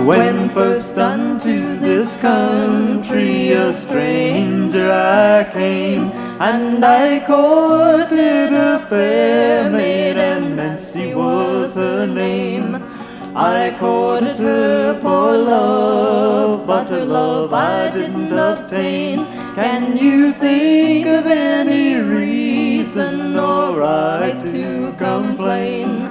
When first unto this country a stranger I came, and I courted a fair maid, and Nancy was her name. I courted her for love, but her love I didn't obtain. Can you think of any reason or right to complain?